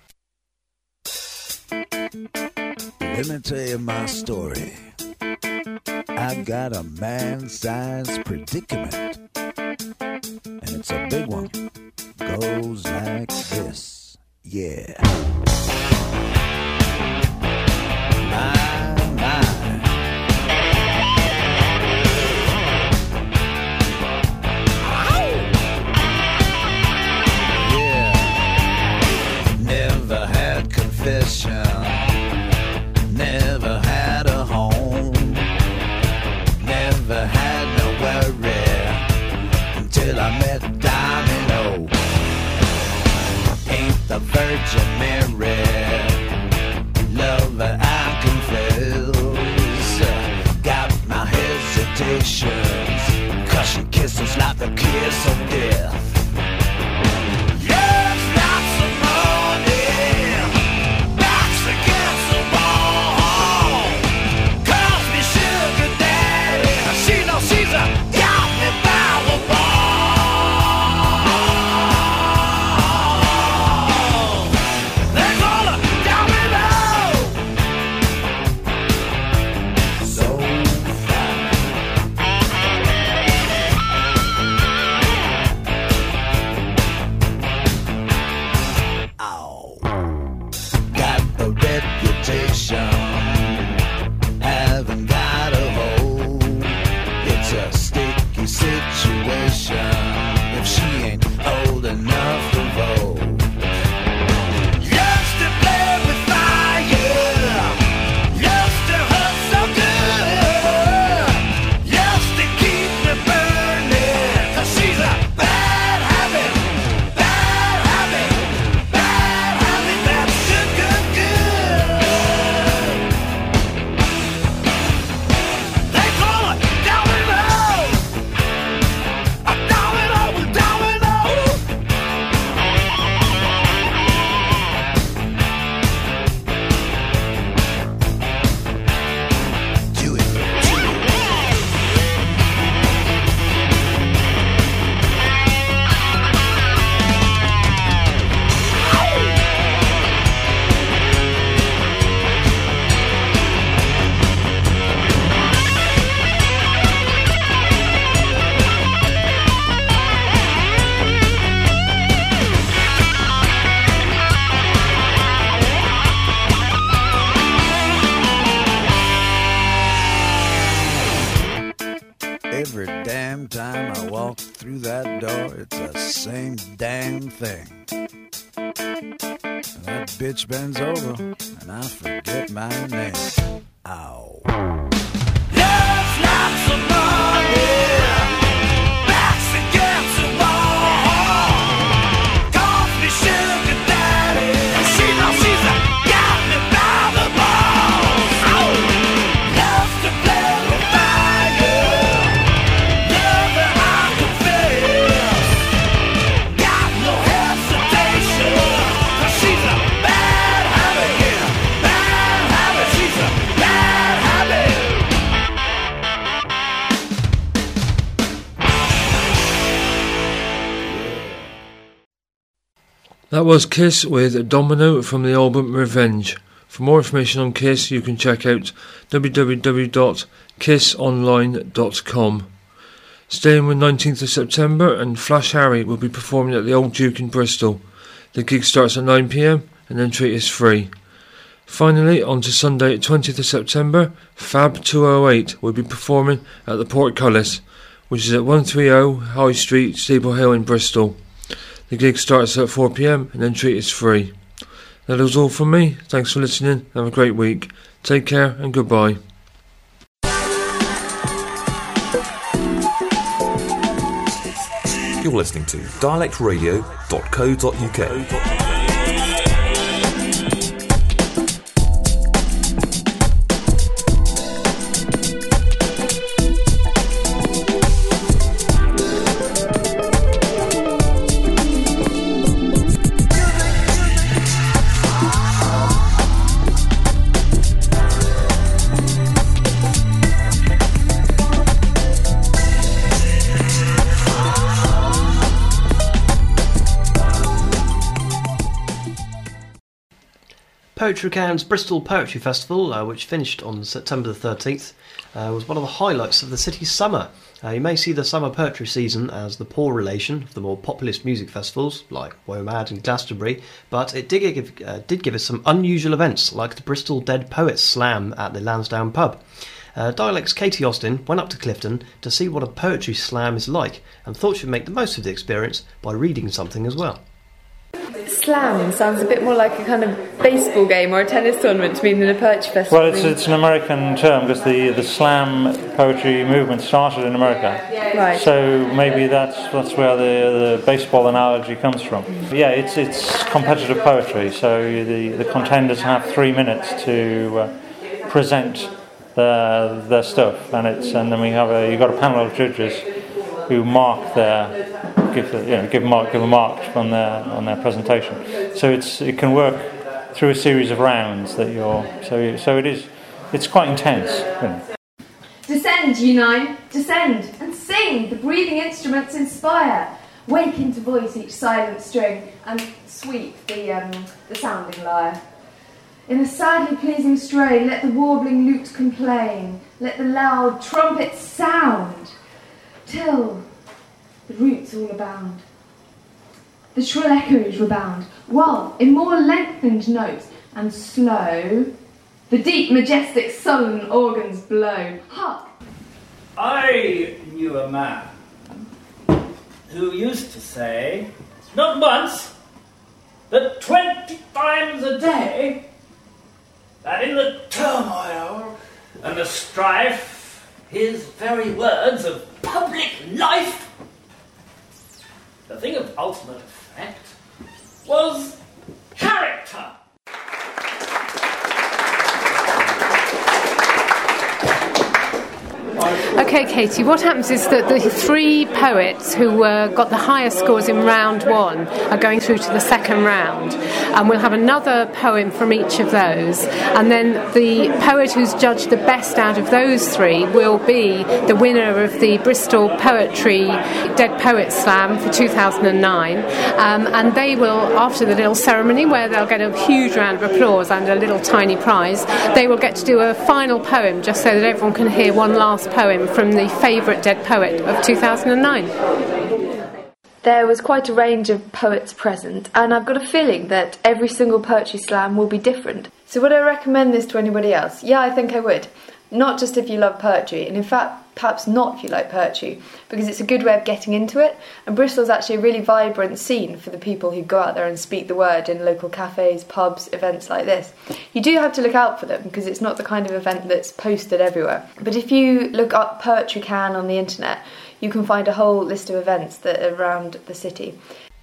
Let me tell you my story. I've got a man-sized predicament, and it's a big one. Goes like this, yeah. My. Yeah. Never had confession. Never had a home, never had no worry, until I met Domino. Ain't the Virgin Mary, lover I confess. Got my hesitations, 'cause she kisses like the kiss of death. door, it's the same damn thing. That bitch bends over, and I forget my name. Ow. Love's like some money, backs against the wall. Calls me sugar daddy, and she knows she's got me by the balls. Loves to play with fire, love that I confess. Got no hesitation, 'cause she's a bad habit, yeah, bad habit. She's a bad habit. That was Kiss with Domino from the album Revenge. For more information on Kiss, you can check out www.kissonline.com. Staying with 19th of September, and Flash Harry will be performing at the Old Duke in Bristol. The gig starts at 9 p.m, and entry is free. Finally, on to Sunday, 20th of September, Fab 208 will be performing at the Portcullis, which is at 130 High Street, Steeple Hill in Bristol. The gig starts at 4 p.m, and entry is free. That is all from me. Thanks for listening. Have a great week. Take care and goodbye. You're listening to dialectradio.co.uk. Poetry Count's Bristol Poetry Festival, which finished on September the 13th, was one of the highlights of the city's summer. You may see the summer poetry season as the poor relation of the more populist music festivals, like WOMAD and Glastonbury, but it did give us some unusual events, like the Bristol Dead Poets Slam at the Lansdowne pub. Dialect's Katie Austin went up to Clifton to see what a poetry slam is like, and thought she'd make the most of the experience by reading something as well. Slam sounds a bit more like a kind of baseball game or a tennis tournament to me than a poetry festival. Well, it's an American term because the slam poetry movement started in America. Right. So maybe that's where the baseball analogy comes from. Yeah, it's competitive poetry. So the contenders have 3 minutes to present their stuff, and then you've got a panel of judges who mark give a mark on their presentation. So it can work through a series of rounds it's quite intense. Descend, you nine, descend and sing. The breathing instruments inspire. Wake into voice each silent string and sweep the sounding lyre. In a sadly pleasing strain, let the warbling lute complain. Let the loud trumpets sound till the roots all abound. The shrill echoes rebound, while in more lengthened notes and slow, the deep, majestic, sullen organs blow. Hark! I knew a man who used to say, not once, but 20 times a day, that in the turmoil and the strife, his very words of public life, the thing of ultimate effect was character. Okay, Katie, what happens is that the 3 poets who got the highest scores in round 1 are going through to the second round, and we'll have another poem from each of those, and then the poet who's judged the best out of those 3 will be the winner of the Bristol Poetry Dead Poets Slam for 2009, and they will, after the little ceremony where they'll get a huge round of applause and a little tiny prize, they will get to do a final poem just so that everyone can hear one last poem from the favourite dead poet of 2009. There was quite a range of poets present, and I've got a feeling that every single poetry slam will be different. So would I recommend this to anybody else? Yeah, I think I would. not just if you love poetry, and in fact, perhaps not if you like poetry, because it's a good way of getting into it. And Bristol's actually a really vibrant scene for the people who go out there and speak the word in local cafes, pubs, events like this. You do have to look out for them, because it's not the kind of event that's posted everywhere. But if you look up Poetry Can on the internet, you can find a whole list of events that are around the city.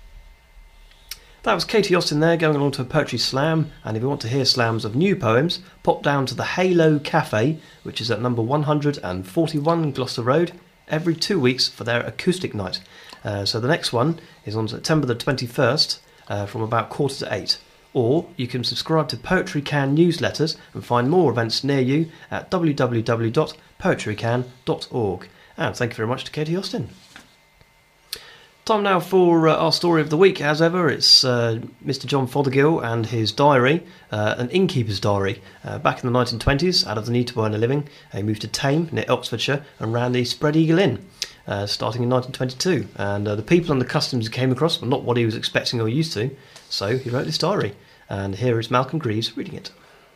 That was Katie Austin there, going along to a poetry slam, and if you want to hear slams of new poems, pop down to the Halo Cafe, which is at number 141 Gloucester Road, every 2 weeks for their acoustic night. So the next one is on September the 21st from about 7:45. Or you can subscribe to Poetry Can newsletters and find more events near you at www.poetrycan.org. And thank you very much to Katie Austin. Time now for our story of the week. As ever, it's Mr. John Fothergill and his diary, an innkeeper's diary. Back in the 1920s, out of the need to earn a living, he moved to Thame, near Oxfordshire, and ran the Spread Eagle Inn, starting in 1922. And the people and the customs he came across were not what he was expecting or used to, so he wrote this diary. And here is Malcolm Greaves reading it.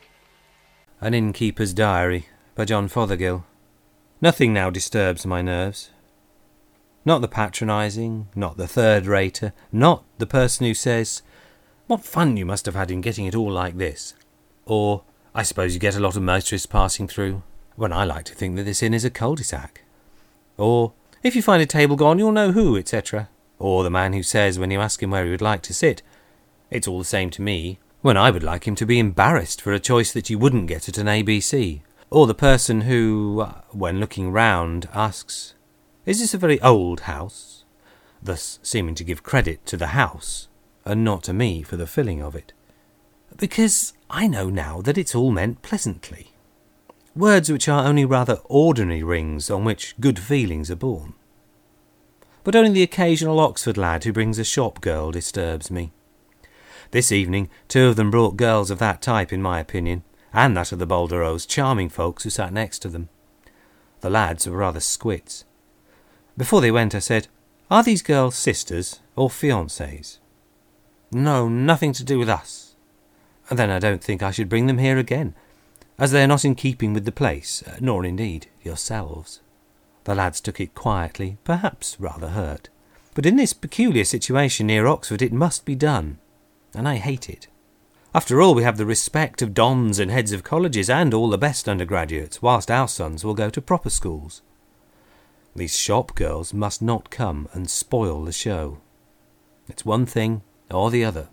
An Innkeeper's Diary by John Fothergill. Nothing now disturbs my nerves. Not the patronising, not the third-rater, not the person who says, "What fun you must have had in getting it all like this," or, "I suppose you get a lot of motorists passing through," when I like to think that this inn is a cul-de-sac. Or, "If you find a table gone, you'll know who," etc. Or the man who says, when you ask him where he would like to sit, "It's all the same to me," when I would like him to be embarrassed for a choice that you wouldn't get at an ABC. Or the person who, when looking round, asks, "Is this a very old house?" thus seeming to give credit to the house, and not to me for the filling of it. Because I know now that it's all meant pleasantly. Words which are only rather ordinary rings on which good feelings are born. But only the occasional Oxford lad who brings a shop girl disturbs me. This evening 2 of them brought girls of that type, in my opinion, and that of the Bolderoes, charming folks who sat next to them. The lads were rather squits. Before they went, I said, "Are these girls sisters or fiancées?" "No, nothing to do with us." "And then I don't think I should bring them here again, as they are not in keeping with the place, nor indeed yourselves." The lads took it quietly, perhaps rather hurt. But in this peculiar situation near Oxford it must be done, and I hate it. After all, we have the respect of dons and heads of colleges and all the best undergraduates, whilst our sons will go to proper schools. These shop girls must not come and spoil the show. It's one thing or the other.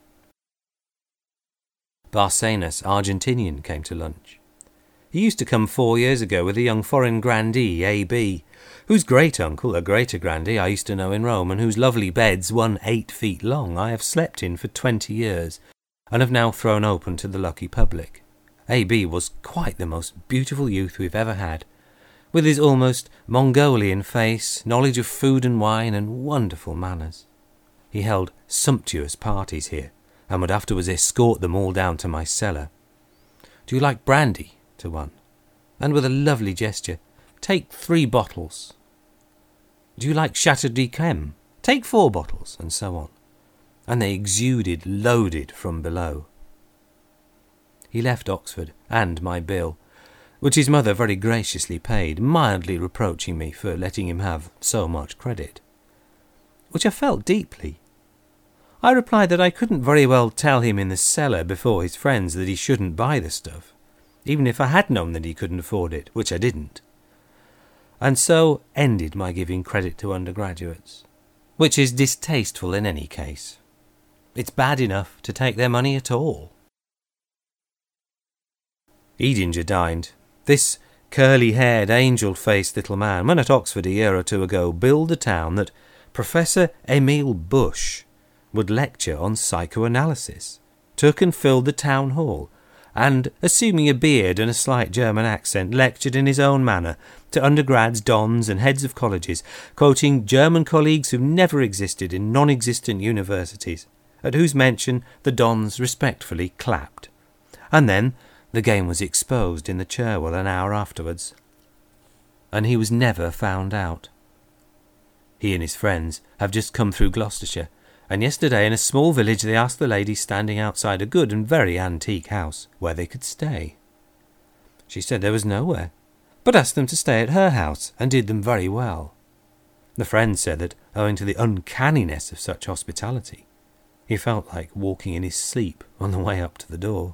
Barcenas, Argentinian, came to lunch. He used to come 4 years ago with a young foreign grandee, A.B., whose great-uncle, a greater grandee, I used to know in Rome, and whose lovely beds, 8 feet long, I have slept in for 20 years, and have now thrown open to the lucky public. A.B. was quite the most beautiful youth we've ever had, with his almost Mongolian face, knowledge of food and wine, and wonderful manners. He held sumptuous parties here, and would afterwards escort them all down to my cellar. "Do you like brandy?" to one, and with a lovely gesture, "Take 3 bottles." "Do you like Chateau d'Yquem? Take 4 bottles," and so on. And they exuded loaded from below. He left Oxford, and my bill, which his mother very graciously paid, mildly reproaching me for letting him have so much credit, which I felt deeply. I replied that I couldn't very well tell him in the cellar before his friends that he shouldn't buy the stuff, even if I had known that he couldn't afford it, which I didn't. And so ended my giving credit to undergraduates, which is distasteful in any case. It's bad enough to take their money at all. Edinger dined. This curly-haired, angel-faced little man, when at Oxford a year or 2 ago, billed the town that Professor Emile Bush would lecture on psychoanalysis, took and filled the town hall, and, assuming a beard and a slight German accent, lectured in his own manner to undergrads, dons, and heads of colleges, quoting German colleagues who never existed in non-existent universities, at whose mention the dons respectfully clapped. And then the game was exposed in the Cherwell an hour afterwards, and he was never found out. He and his friends have just come through Gloucestershire, and yesterday in a small village they asked the ladies standing outside a good and very antique house where they could stay. She said there was nowhere, but asked them to stay at her house and did them very well. The friend said that, owing to the uncanniness of such hospitality, he felt like walking in his sleep on the way up to the door.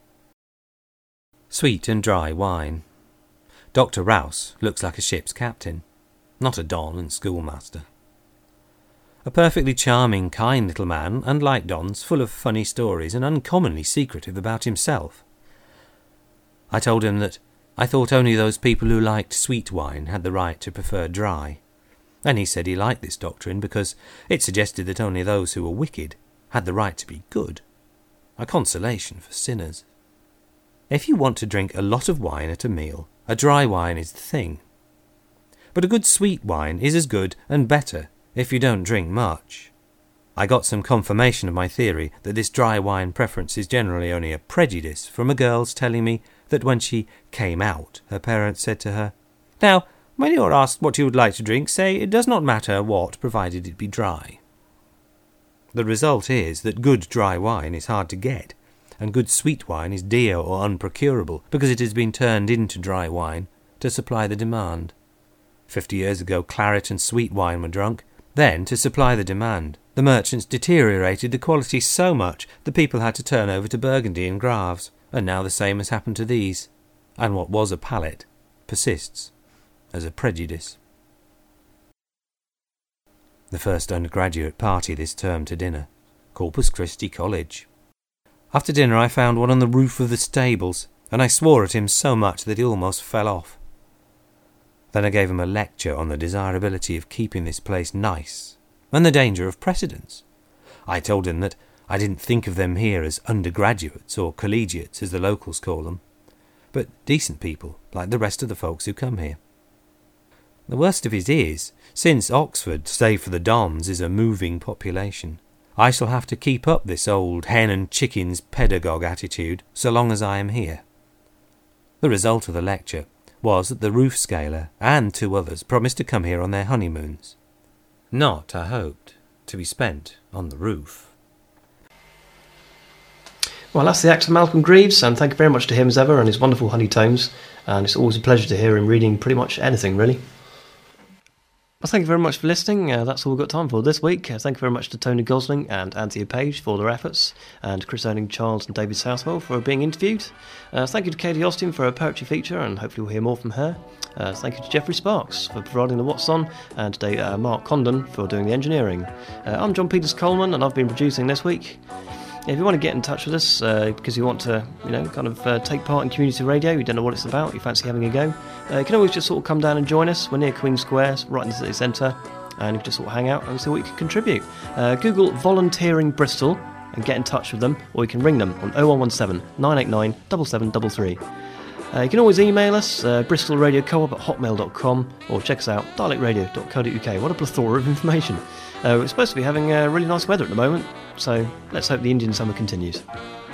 Sweet and dry wine. Dr. Rouse looks like a ship's captain, not a don and schoolmaster. A perfectly charming, kind little man, and like Don's, full of funny stories and uncommonly secretive about himself. I told him that I thought only those people who liked sweet wine had the right to prefer dry, and he said he liked this doctrine because it suggested that only those who were wicked had the right to be good, a consolation for sinners. If you want to drink a lot of wine at a meal, a dry wine is the thing. But a good sweet wine is as good and better if you don't drink much. I got some confirmation of my theory that this dry wine preference is generally only a prejudice from a girl's telling me that when she came out, her parents said to her, "Now, when you are asked what you would like to drink, say it does not matter what, provided it be dry." The result is that good dry wine is hard to get, and good sweet wine is dear or unprocurable because it has been turned into dry wine to supply the demand. 50 years ago, claret and sweet wine were drunk. Then, to supply the demand, the merchants deteriorated the quality so much that people had to turn over to Burgundy and Graves, and now the same has happened to these, and what was a palate persists as a prejudice. The first undergraduate party this term to dinner, Corpus Christi College. After dinner I found one on the roof of the stables, and I swore at him so much that he almost fell off. Then I gave him a lecture on the desirability of keeping this place nice, and the danger of precedents. I told him that I didn't think of them here as undergraduates or collegiates, as the locals call them, but decent people, like the rest of the folks who come here. The worst of it is, since Oxford, save for the Dons, is a moving population, I shall have to keep up this old hen and chickens pedagogue attitude so long as I am here. The result of the lecture was that the roof scaler and 2 others promised to come here on their honeymoons. Not, I hoped, to be spent on the roof. Well, that's the actor Malcolm Greaves, and thank you very much to him as ever and his wonderful honey tones, and it's always a pleasure to hear him reading pretty much anything, really. Well, thank you very much for listening. That's all we've got time for this week. Thank you very much to Tony Gosling and Anthea Page for their efforts, and Chris Oning-Charles and David Southwell for being interviewed. Thank you to Katie Austin for her poetry feature, and hopefully we'll hear more from her. Thank you to Jeffrey Sparks for providing the What's On, and today Mark Condon for doing the engineering. I'm John Peters Coleman, and I've been producing this week. If you want to get in touch with us because you want to, take part in community radio, you don't know what it's about, you fancy having a go, you can always just sort of come down and join us. We're near Queen Square, right in the city centre, and you can just sort of hang out and see what you can contribute. Google Volunteering Bristol and get in touch with them, or you can ring them on 0117 989 7733. You can always email us, bristolradiocoop@hotmail.com, or check us out, dialectradio.co.uk. What a plethora of information. We're supposed to be having really nice weather at the moment, so let's hope the Indian summer continues.